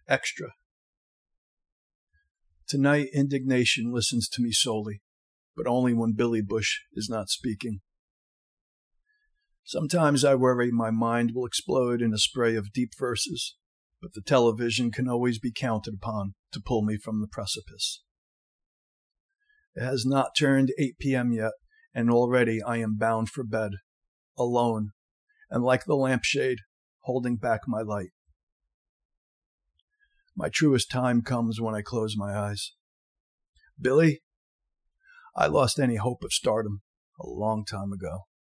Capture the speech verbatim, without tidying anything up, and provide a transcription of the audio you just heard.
Extra. Tonight, indignation listens to me solely, but only when Billy Bush is not speaking. Sometimes I worry my mind will explode in a spray of deep verses, but the television can always be counted upon to pull me from the precipice. It has not turned eight p.m. yet, and already I am bound for bed, alone, and like the lampshade, holding back my light. My truest time comes when I close my eyes. Billy, I lost any hope of stardom a long time ago.